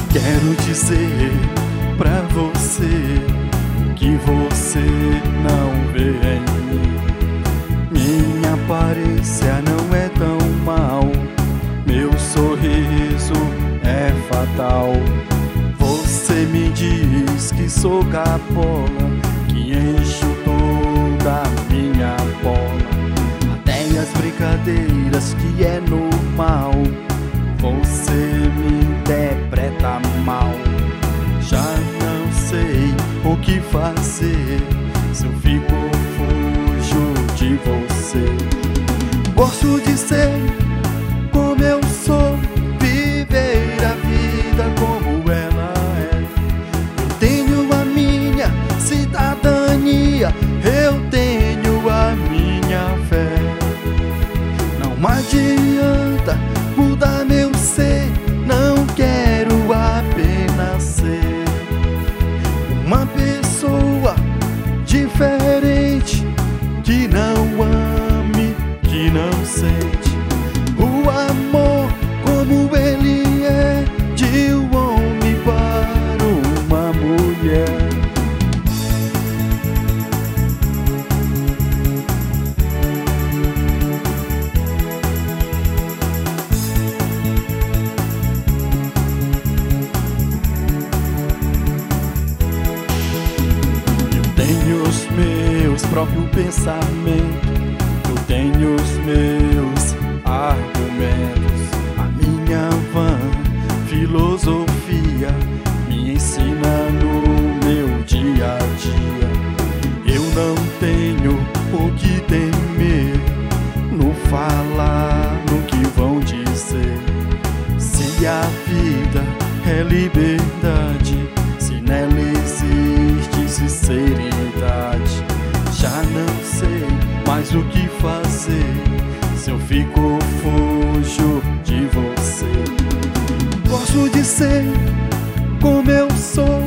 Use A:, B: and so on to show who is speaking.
A: Quero dizer pra você que você não vê em mim. Minha aparência não é tão mal, meu sorriso é fatal. Você me diz que sou capola, que encho toda a minha bola. Até as brincadeiras que é normal, você me interpreta mal. Já não sei o que fazer, se eu fico ou fujo de você. Gosto de ser como eu sou, viver a vida como ela é. Eu tenho a minha cidadania, eu tenho a minha fé. Não adianta mudar meu ser, não quero apenas ser uma pessoa diferente, que não ame, que não sente o amor como ele é, de um homem para uma mulher. Tenho os meus próprios pensamentos, eu tenho os meus argumentos. A minha vã filosofia me ensina no meu dia a dia. Eu não tenho o que temer no falar, no que vão dizer. Se a vida é liberdade, se nela existe sinceridade, já não sei mais o que fazer, se eu fico ou fujo de você. Gosto de ser como eu sou,